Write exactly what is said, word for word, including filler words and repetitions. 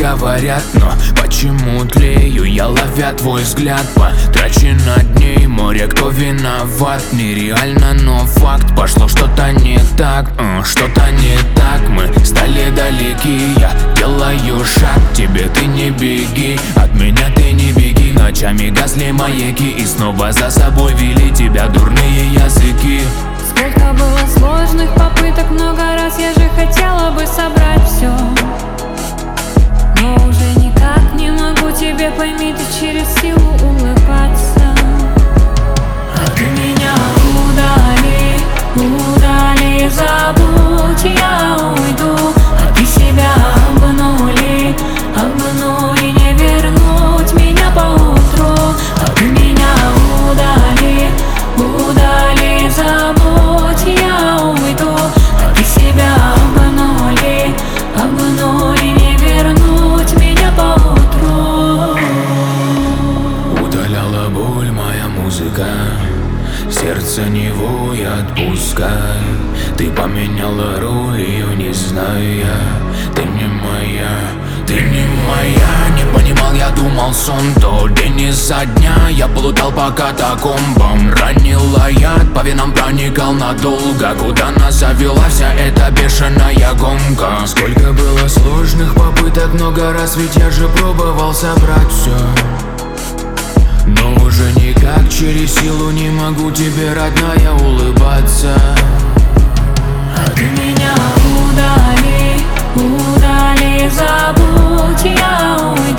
говорят, но почему тлею я, ловя твой взгляд, потрачено дней море, кто виноват? Нереально, но факт, пошло что-то не так, э, что-то не так. Мы стали далеки, я делаю шаг к тебе, ты не беги, от меня ты не беги. Ночами гасли маяки и снова за собой вели тебя дурные языки. Сколько было сложных попыток, много раз я же хотела бы собрать все, но уже никак не могу тебе, пойми, ты через силу улыбаться. А ты меня удали, удали, забудь, я уйду. А ты себя обманули, обманули, не вернуть меня поутру. А ты меня удали, удали, забудь, я уйду. А ты себя обманули, обманули, не вернуть меня поутру. Удаляла боль моя музыка, сердце не вой, отпускай. Ты поменяла роль, ее не знаю я. Ты не моя, ты не моя. Не понимал, я думал сон, то день изо дня. Я плутал по катакомбам, ранила яд, по венам проникал надолго. Куда нас завела вся эта бешеная гонка? Сколько было сложных попыток, много раз, ведь я же пробовал собрать все, но уже никак через силу не могу тебе, родная, улыбаться. А ты меня удали, удали, забудь, я уйду.